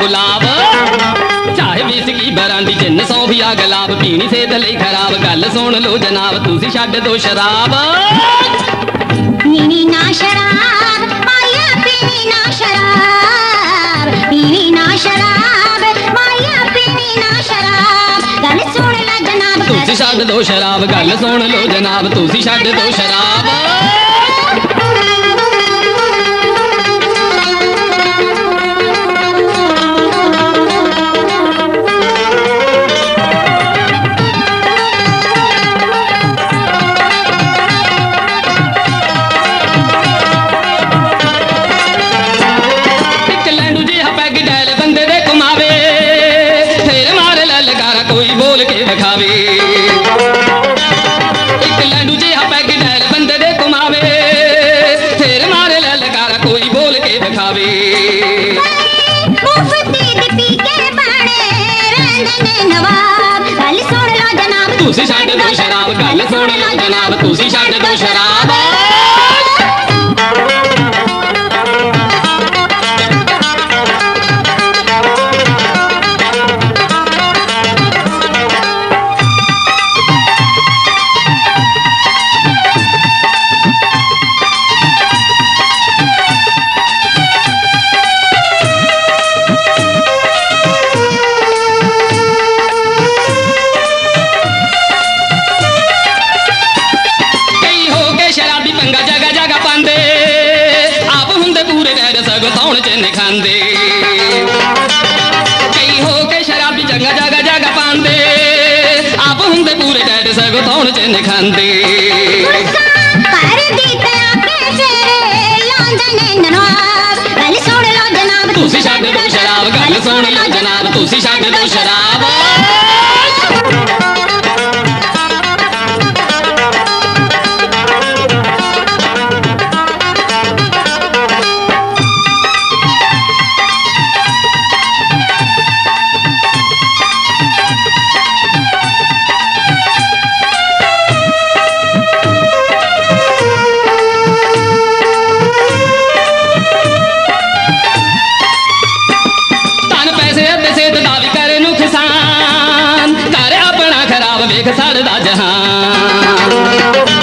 गुलाब चाहे whisky brandy जिन्न सौ भी आ गलाब पीनी सेहत लई खराब गल सुन लो जनाब तुसी छड्ड दो शराब पीनी ना शराब माया पीनी ना शराब पीनी ना शराब माया पीनी ना शराब गल सुन लो जनाब तुसी छड्ड दो शराब गल सुन लो जनाब तुसी छड्ड दो शराब कोई बोल के विखावे एक लैंडू जिहा पैग डैल बंदे दे घुमावे फिर मारे ललकारा कोई बोल के विखावे मुफ्ती दी पी के बाणे रंदने नवाब गल सुन लो जनाब तुसी छड्ड दो शराब गल सुन लो जनाब तुसी छड्ड दो शराब तौण च निखांदे कई हो के शराबी जगह जगह जगह पांदे आप हुंदे पूरे डैड सगो तौण च निखांदे कर दी तया के फेरे लंदने नवाब गल सुन लो जनाब तुसी छड्ड दो शराब गल सुन लो जनाब तुसी छड्ड दो शराब साढ़ा जहां